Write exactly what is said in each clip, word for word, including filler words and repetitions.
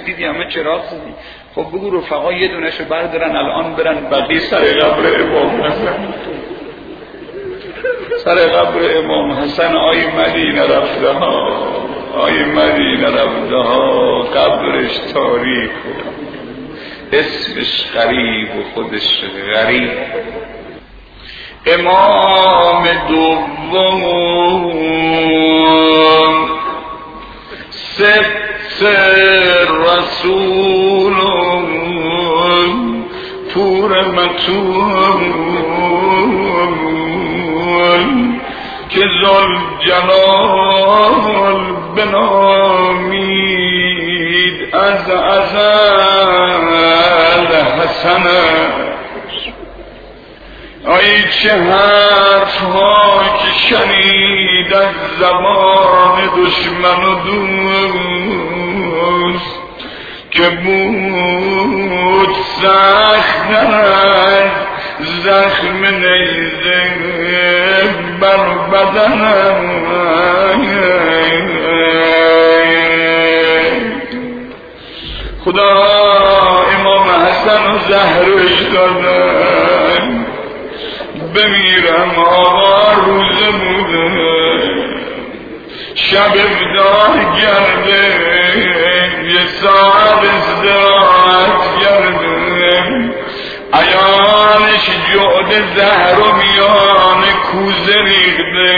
دیدی همه چراغ زدی. خب بگو رفقا یه دونشو بردارن الان برن بقیه سر قبر امام حسن، سر قبر امام حسن. آی مدینه رفته ها، آی مدینه رفته ها، قبرش تاریک و اسمش غریب و خودش غریب. امام دوم ست رسول پور متون که ذل جلال بنامید از ازل حسنه. ای چه حرف ها که شنید از زبان دشمن و دوست که بود سخت‌تر زخم نیزه بر بدنم. خدا امام حسن و زهرش دادن بمیرم آقا روزه بوده شب ابداع گرده یه ساعت ازدراعت گرده عیانش جعد زهر و میان کوزه ریخته.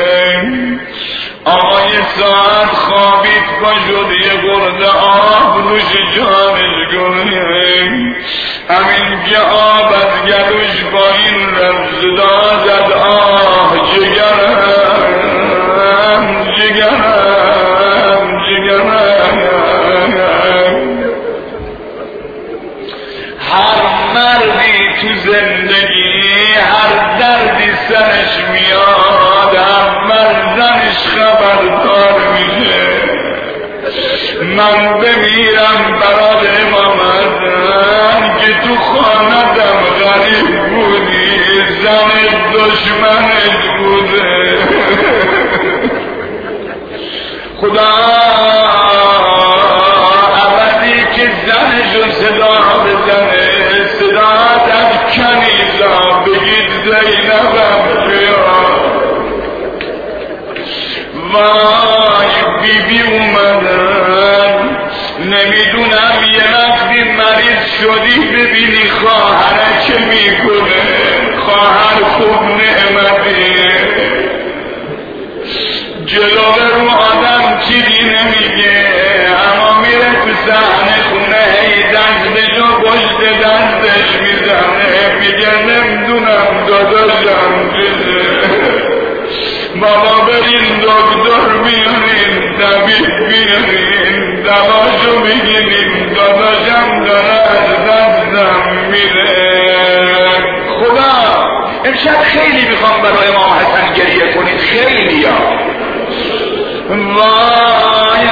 آقا یه ساعت خوابید پا شد یه برده آب نوش جانش گره. همین که آب از گلوش با این رفت دازد آه جگرم جگرم جگرم. هر مردی تو زندگی هر دردی سرش میاد هر مردنش خبردار میشه. من بمیرم برات امام حسن که تو خاندم غریب بودی زن دشمنت بوده. خدا عوضی که زنشو صدا بزنه صدا از کنیزا بگید زینبم بیاد. وای بی بی اومدن نمیدونم یه وقتی مریض شدی ببینی خواهره چه میکنه. خواهر خوب نعمتیه جلوه رو آدم چیزی نمیگه اما میره تو صحنه خونه هی دستشو پشت دستش میزنه میگه نمیدونم داداشم چیزه بابا برین دکتر بیارین طبیب بیارین دواشو بگیریم داداشم داره از دستم میره. خدا امشب خیلی میخوام برای امام حسن گریه کنید خیلی یا وای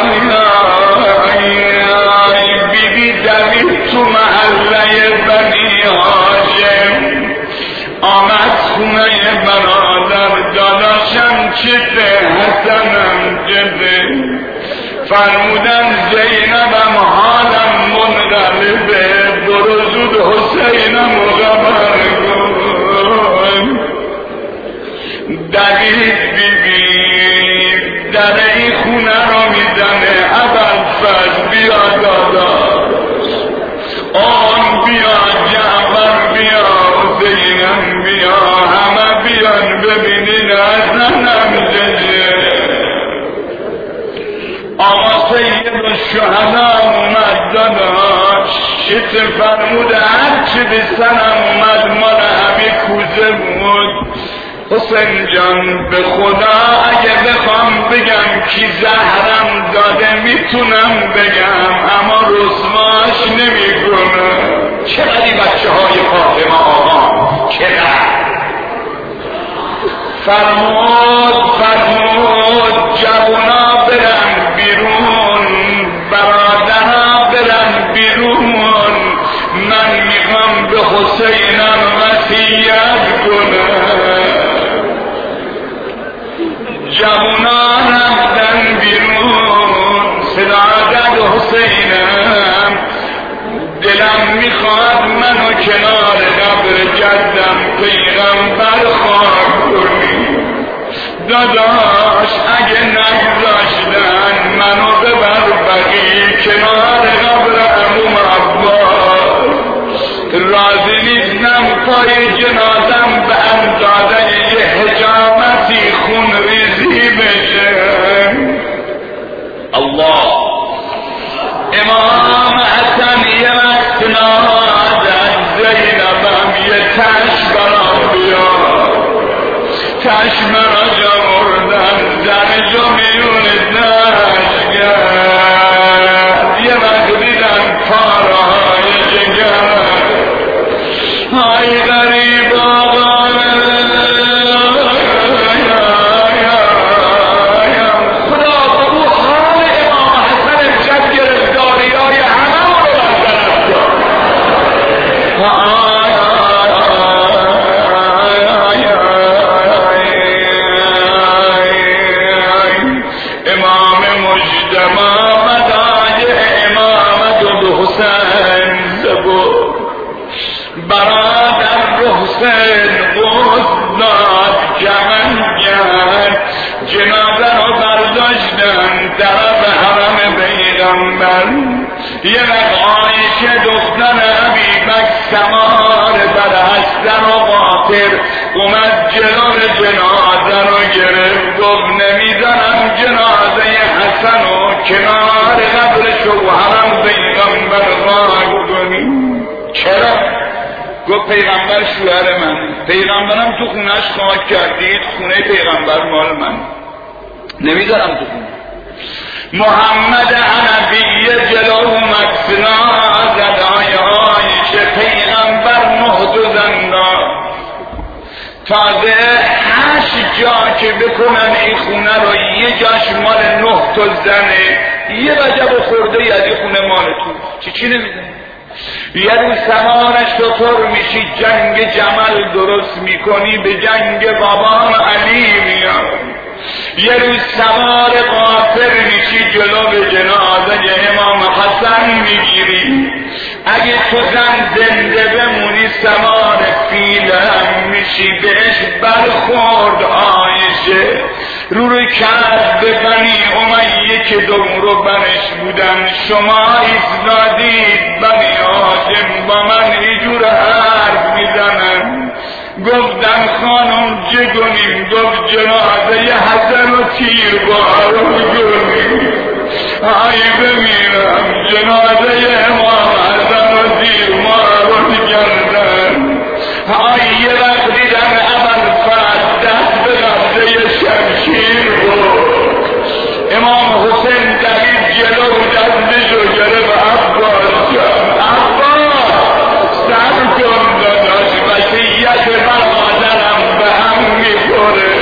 بی بی دوید تو محله بنی هاشم آمد خونه برادر داداشم چته حسنم جده فرمودن زینبم حالم منقلبه برو زود حسینم خبر کن. دوید بی بی در این خونه رو میزنه ابوالفضل بیا داداش آن بیا جعفر بیا حسینم بیا همه بیان ببینین حسنم جده. آقا سید الشهدا اومد داداش شتر فرموده هرچه به سرم اومد مال همه کوزه بود. حسین جان به خدا اگه بخوام بگم کی زهرم داده میتونم بگم اما رسواش نمیکنه. چقدر بچه های فاطمه آقا چقدر فرمود فرمود جوانا برن بیرون برادرها برن بیرون من میخوام به حسینم وصیت کنم. جوانا رفتن بیرون صدا زد حسینم کنار قبر جدم پیغمبر خاک کنی. داداش اگه نگذاشتن منو ببر بقی کنار قبر عموم عباس. راضی نیستم پای جنازم به اندازه یه حجامتی خون ریزی بشه. الله. امام حسن یه وقت نادن زینبم یه تش برام بیار. تش مرا جمردن زن جو میون دشت گرد. یه وقت دیدن پارهای جگر. های غریب آقا یه وقت عایشه دختر حبیبک سمار بر حسن و قاطر اومد جلال جنازه رو گرفت. گفت نمیزنم جنازه حسن و کنار قبر شوهرم پیغمبر خاک کنی. چرا؟ گفت پیغمبر شوهر من، پیغمبرم تو خونش خاک کردید، خونه پیغمبر مال من، نمیذارم تو خونه. محمد حنفی جلو مکسنا زدای عایشه پیغمبر مهد و زندان. تازه هشت جا که بکنن این خونه رو یه جاش مال نه تا زنه، یه رجب خورده ای از این خونه مال تو. چی چی نمیدن؟ یه روز سوارش شطور میشی جنگ جمل درست میکنی، به جنگ بابام علی میاد. یه روز سوار قاطر میشی جلو به جنازه امام حسن میگیری. اگه تو زن زنده بمونی سوار فیل هم میشی. بهش برخورد عایشه رو رو کرد به بنی امیه که دورو برش بودن. شما ایستادید بنی هاشم با من اینجور حرف میزنن. گفتن خانم چه کنیم؟ گفت جنازه حسن و تیر بارو کنیم. آی بمیرم جنازه امام حسن و تیر بارو کردن. آی یه وقت دیدن اول فرد دست به قبضه شمشیر بود. امام حسین دوید جلو دستشو گرفت. عباس جان عباس سر کن داداش، وصیت برادرم به هم میخوره.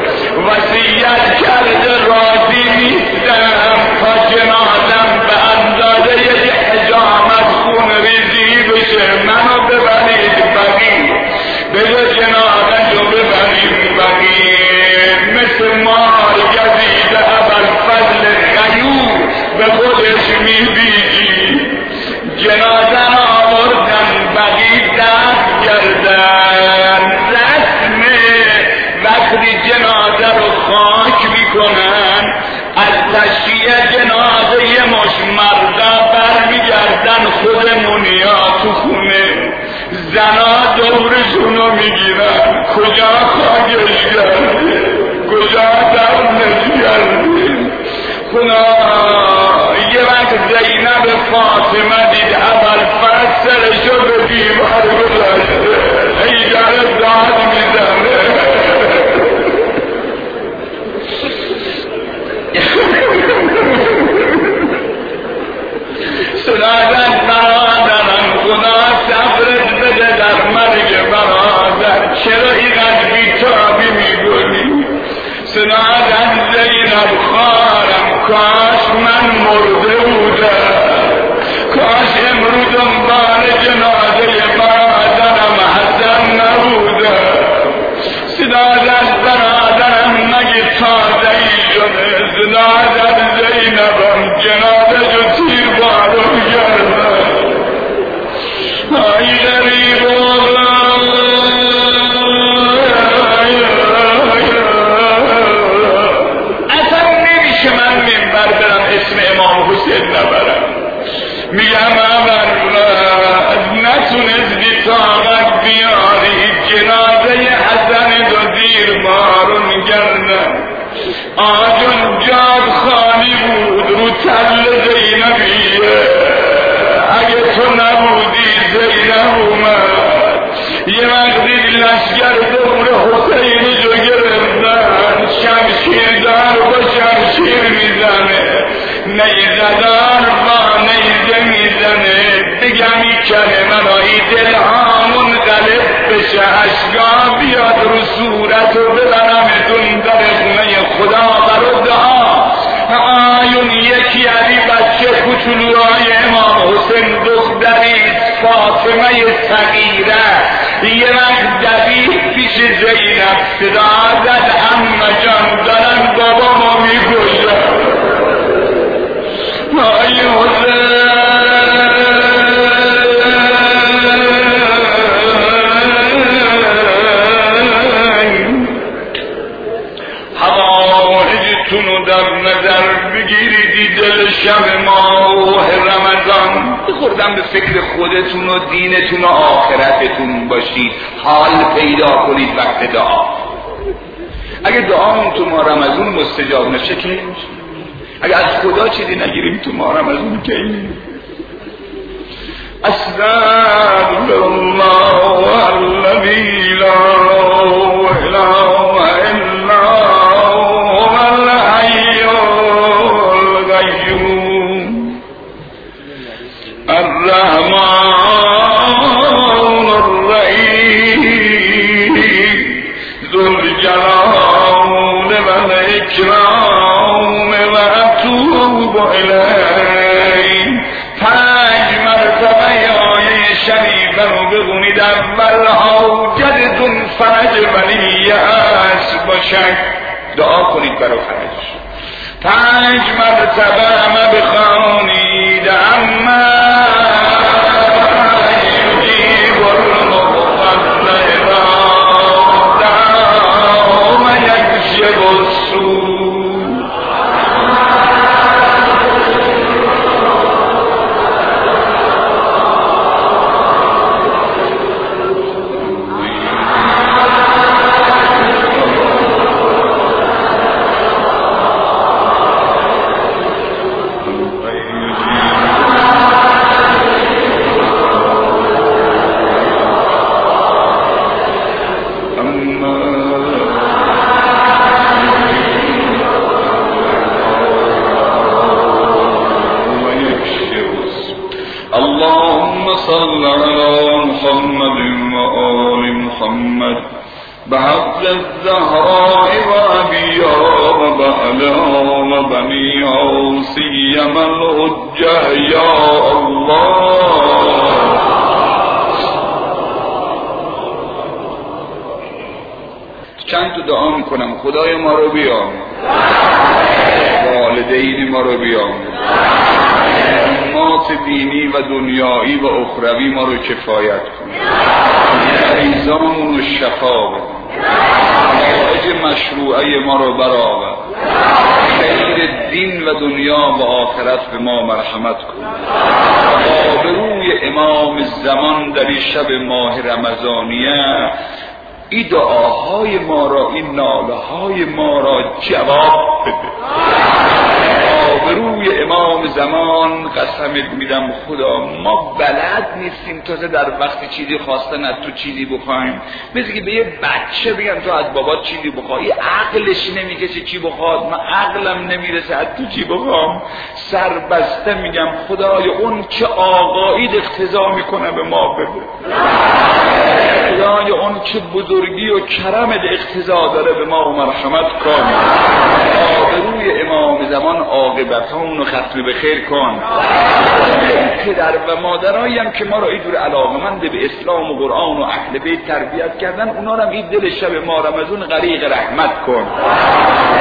وصیت کرده راضی نیستم تا جنازم به اندازه یه حجامت خون ریزی بشه. منو ببرید بقی، بده جنازه رو ببرید بقی. مثل مار گزیده اول فضل غیور به خودش میبیجی. جنازه را آوردن بقی دست گردن. رسمه وقتی جنازه رو خاک میکنن از تشییع جنازه یه مش مردا برمیگردن خودمون یا تو خونه. زنا دورشونو میگیرن. کجا خاکش کردی؟ کجا درنش کردی؟ خدا. یه وقت زینب فاطمه دید اول فرد سرشو به دیوار گذاشته، ای داره داد میزنه. سنادن برادرم خدا صبرت بده در مرگ برادر. چرا اینقدر بیتابی میگونی؟ سنادن زینب خارم کاش من مرده بودم، کاش امروز دنبال جنازه برادرم حسن نبودم. سنادن برادرم مگه تازه ای شده؟ سنادن زینبم جنازه جو تیر بارو گردن. ای غریب میگم اول نتونستی طاقت بیاری جنازه حسن دو زیر بارون گردن آجون جاد خالی بود رو تل زینبیه اگه تو نبودی زینب اومد یه مقدی لشگر دور حسینی جو گرفتن شمشیر دار با شمشیر میزنه نیزدار با نیزه میزنه بگم ای کلمه را ای دلها منقلب بشه اشکا بیاد رو صورت و ببرمتون در خونه خدا برو دعا آیون یکی علی بچه کچولوهای امام حسین دختری فاطمه صغیره یه وقت دوید پیش زینب صدا زد عمه جان دارن بابامو میگوشن آی حسین حوائجتونو در نظر بگیرید دل شب ماه رمضان خوردم به فکر خودتون و دینتون و آخرتتون باشید حال پیدا کنید وقت دعا اگه دعامون تو ماه رمضان مستجاب نشه که اگه از خدا چیزی نگیریم تو ماه رمضان که استغفر الله الذی لا اله الا هو الحی القیوم الرحمن الرحیم ذو الجلال والاکرام و اتوب الیه پنج مرتبه آیه شریفه رو بخونید اول حاجتتون فرج ولی است باشد دعا کنید برای فرجش پنج مرتبه همه بخوانید اما یجیب المضطر اذا دعا و یکشف السوء صل على محمد وآل محمد بحق الزهراء وأبيها وبألها وبنيها سيما الحجة يا الله چند تا دعا میکنم خدای ما رو بیام والدین ما رو بیام امات دینی و دنیایی و اخروی ما رو کفایت کن مریضامون رو شفا بده حوائج مشروعه ما رو برآور خیر دین و دنیا و آخرت به ما مرحمت کن آبروی امام زمان در این شب ماه رمضانیه این دعاهای ما را این ناله های ما را جواب بده آبروی امام زمان قسمت میدم خدا ما بلد نیستیم تازه در وقت چیزی خواستن از تو چیزی بخوایم مثل که به یه بچه بگم تو از بابات چیزی بخوای عقلش نمیکشه چی بخواد من عقلم نمیرسه از تو چی بخوام سر بسته میگم خدای اون که آقایید اقتضا میکنه به ما بده خدای اون که بزرگی و کرمت اقتضا داره به ما مرحمت کن آبروی امام زمان عاقبتمون رو ختم به خیر کن پدر و مادرایی هم که ما را اینجور علاقمند به اسلام و قرآن و اهل بیت تربیت کردن اونا رو هم این دل شب ما رمضان غریق رحمت کن